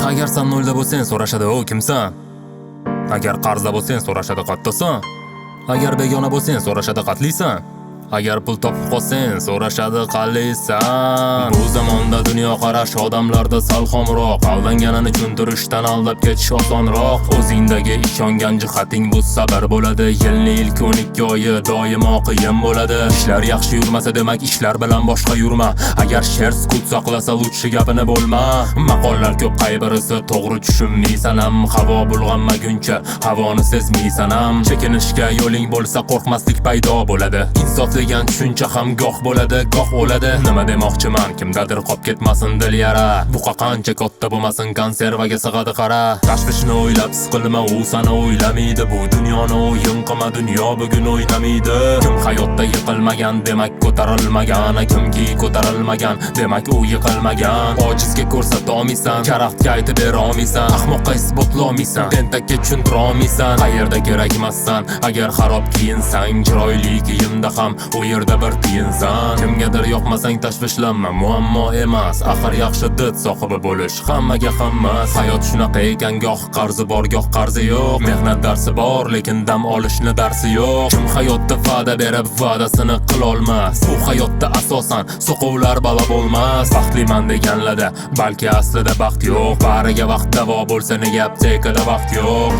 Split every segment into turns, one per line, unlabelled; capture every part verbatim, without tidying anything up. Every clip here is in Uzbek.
Agar sen nolda bo'lsang so'rashadi o kimsan? Agar qarzda bo'lsang so'rashadi qattasan. Agar begona bo'lsang so'rashadi qatlisan. Agar pul topib qolsang so'rashadi qallisan. Bu zamonda dunyo qarash odamlarda sal xomroq, aldanganini tushuntirishdan aldab ketish osonroq. O'zingdagi ishongan jihating bu sabr bo'ladi. Yilning ilk o'n ikki oyi doimo qiyin bo'ladi. Ishlar yaxshi yurmasa demak ishlar bilan boshqa yurma. Agar sher sukut saqlasa lutchi gapini bo'lma. Maqollar ko'p, qay birisi to'g'ri tushunmaysan ham. Havo bulg'anmaguncha havoni sezmaysan ham. Chekinishga yo'ling bo'lsa qo'rqmaslik paydo bo'ladi. Insof degan tushuncha ham goh bo'ladi, goh o'ladi. Nima demoqchiman, kimdadir qolib ketmasin dil yara. Buqa qancha katta bo'lmasin konservaga sig'adi qara. Tashvishni o'ylab siqilma, u seni o'ylamaydi. Bu dunyoni o'yin qilma, dunyo bugun o'ynamaydi. Kim hayotda yiqilmagan demak ko'tarilmagan, kimki ko'tarilmagan demak u yiqilmagan. Ojizga ko'rsata olmaysan, karaxtga aytib bera olmaysan, ahmoqqa isbotlay olmaysan, tentakka tushuntira olmaysan. Qayerda kerak emassan, agar xarob kiyinsang, chiroyli kiyimda ham u yerda bir tiyinsan. Kimgadir yoqmasang tashvishlanma, muammo emas. Axir yaxshi did sohibi bo'lish hammaga hammas. Hayot shunaqa ekan, goh qarzi bor, goh qarzi yo'q. Mehnat darsi bor, lekin dam olishni darsi yo'q. Kim hayotda va'da berib va'dasini qila olmas? Bu hayotda asosan soqovlar balo bo'lmas. Baxtliman deganlarda balki aslida baxt yo'q. Bariga vaqt davo bo'lsa nega aptekada vaqt yo'q?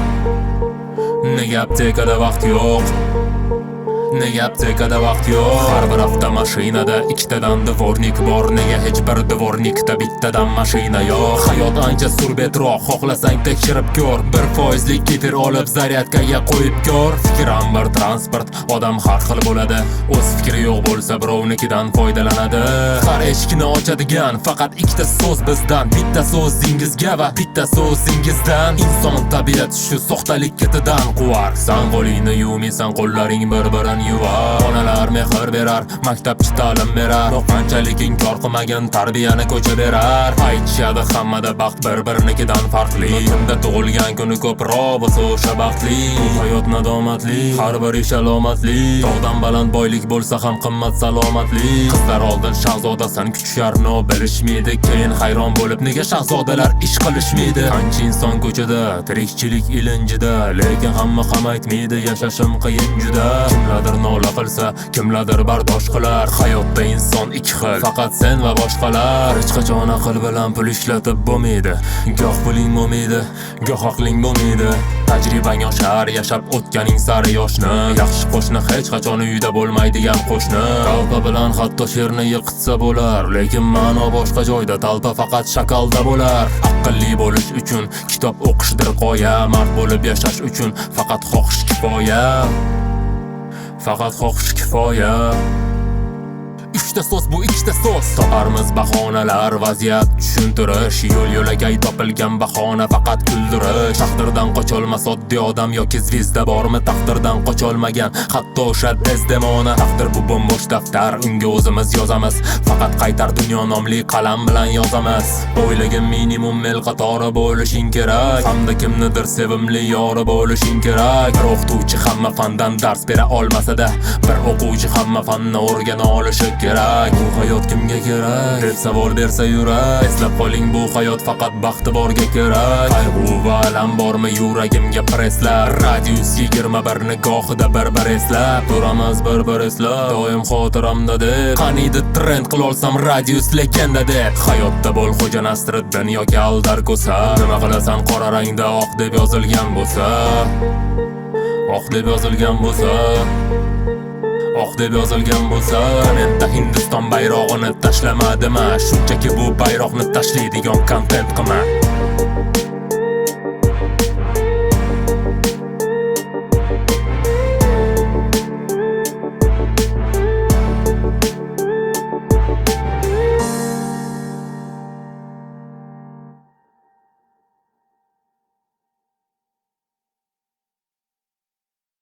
Nega aptekada vaqt yo'q? Nega aptekada vaqt yo'q? Har bir avtomashinada ikkitadan dvornik bor. Nega hech bir dvornikda bittadan mashina yo'q? Hayot ancha surbetroq, xohlasang tekshirib ko'r. Bir foizlik ketir olib zaryadkaga qo'yib ko'r. Fikr ham bir transport, odam har xil bo'ladi. O'z fikri yo'q bo'lsa birovnikidan foydalanadi. Har eshikni ochadigan faqat ikkita so'z bizdan. Bitta so'zingizga va bitta so'zingizdan. Inson tabiati shu soxtalik ketidan quvar. San qo'lingni yuvmaysan, qo'llaring bir-birini yuvar. Onalar mehr berar, maktabchi ta'lim berar. Qanchalik inkor qilmagan tarbiyani ko'cha berar. Aytishadi hammada baxt bir-birinikidan farqli. Kimda tug'ilgan kuni ko'proq bo'lsa o'sha baxtli. Bu hayot nadomatli, har bir ish alomatli. Tog'dan baland boylik bo'lsa ham qimmat salomatlik. Qizlar oldin shahzodasan kutisharni bilishmaydi. Keyin hayron bo'lib nega shahzodalar ish qilishmaydi. Qancha inson ko'chada, tirikchilik ilinjida, lekin hamma ham aytmaydi yashashim qiyin juda. Kimlardir nola qilsa, kimlardir bardosh qilar. Hayotda inson ikki xil, faqat sen va boshqalar. Hech qachon aql bilan pul ishlatib bo'lmaydi. Goh puling bo'lmaydi, goh aqling bo'lmaydi. Tajribang oshar, yashab o'tganing sari yoshni. Yaxshi qo'shni hech qachon uyda bo'lmaydigan qo'shni. Talpa bilan hatto sherni yiqitsa bo'lar, lekin ma'no boshqa joyda. Talpa faqat shakalda bo'lar. Aqlli bo'lish uchun kitob o'qishdir qoya. Mard bo'lib yashash uchun faqat xohish kifoya. Faqat xohish kifoya. Uchta so'z bu ikkita so'z. Toparmiz bahonalar, vaziyat tushuntirish. Yo'l yo'lakay topilgan bahona faqat kuldirish. Taqdirdan qocholmas oddiy odam yoki zvizda bormi? Taqdirdan qocholmagan hatto o'sha Desdemona. Taqdir bu bo'mbo'sh daftar, unga o'zimiz yozamiz. Faqat qaytar dunyo nomli qalam bilan yozamiz. O'ylagan minimum mel qatori bo'lishing kerak, hamda kimnidir sevimli yori bo'lishing kerak. Bir o'qituvchi hamma fandan dars bera olmasa-da, bir o'quvchi hamma fanni o'rgana olishi kerak. Bu hayot kimga kerak deb savol bersa yurak. Eslab qoling, bu hayot faqat baxti borga kerak. Qayg'u va alam bormi yuragimga preslar. Radius yigirma bir nigohida bir-bir eslab turamiz, bir-bir eslab. Doim xotiramda deb qaniydi trend qilolsam radius legenda deb. Hayotda bo'l xo'ja Nasriddin yoki Aldar Ko'sa. Nima qilasan qora rangda oq deb yozilgan bo'lsa, oq deb yozilgan bo'lsa, oq deb yozilgan bo'lsa. Menda Hindiston bayrog'ini tashlamadimi? Shunchaki bu bayroqni tashlaydigan kontent qilma.